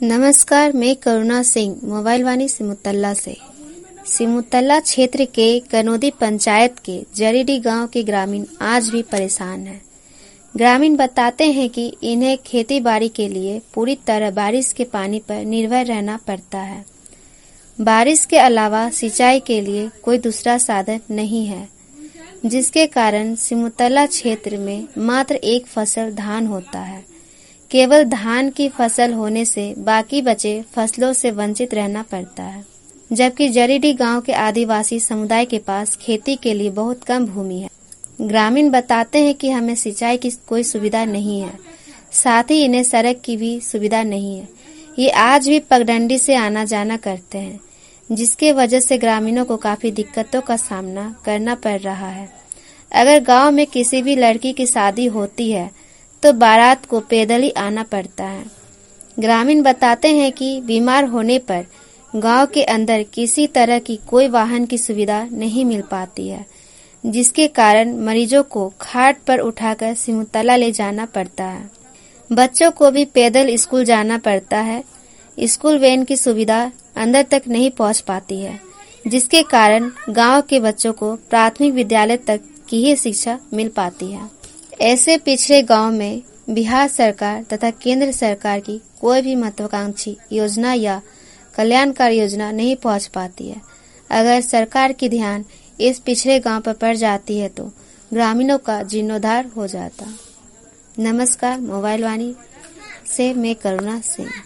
नमस्कार, मैं करुणा सिंह मोबाइल वाणी सिमुतल्ला से। सिमुतल्ला क्षेत्र के कनोदी पंचायत के जरीडी गांव के ग्रामीण आज भी परेशान हैं। ग्रामीण बताते हैं कि इन्हें खेती बाड़ी के लिए पूरी तरह बारिश के पानी पर निर्भर रहना पड़ता है। बारिश के अलावा सिंचाई के लिए कोई दूसरा साधन नहीं है, जिसके कारण सिमुतल्ला क्षेत्र में मात्र एक फसल धान होता है। केवल धान की फसल होने से बाकी बचे फसलों से वंचित रहना पड़ता है, जबकि जरीडी गांव के आदिवासी समुदाय के पास खेती के लिए बहुत कम भूमि है। ग्रामीण बताते हैं कि हमें सिंचाई की कोई सुविधा नहीं है, साथ ही इन्हें सड़क की भी सुविधा नहीं है। ये आज भी पगडंडी से आना जाना करते हैं, जिसके वजह से ग्रामीणों को काफी दिक्कतों का सामना करना पड़ रहा है। अगर गांव में किसी भी लड़की की शादी होती है तो बारात को पैदल ही आना पड़ता है। ग्रामीण बताते हैं कि बीमार होने पर गांव के अंदर किसी तरह की कोई वाहन की सुविधा नहीं मिल पाती है, जिसके कारण मरीजों को खाट पर उठाकर सिमुतल्ला ले जाना पड़ता है। बच्चों को भी पैदल स्कूल जाना पड़ता है। स्कूल वैन की सुविधा अंदर तक नहीं पहुंच पाती है, जिसके कारण गांव के बच्चों को प्राथमिक विद्यालय तक की ही शिक्षा मिल पाती है। ऐसे पिछड़े गांव में बिहार सरकार तथा केंद्र सरकार की कोई भी महत्वाकांक्षी योजना या कल्याणकारी योजना नहीं पहुंच पाती है। अगर सरकार की ध्यान इस पिछड़े गांव पर पड़ जाती है तो ग्रामीणों का जीर्णोद्धार हो जाता। नमस्कार, मोबाइल वाणी से मैं करुणा सिंह।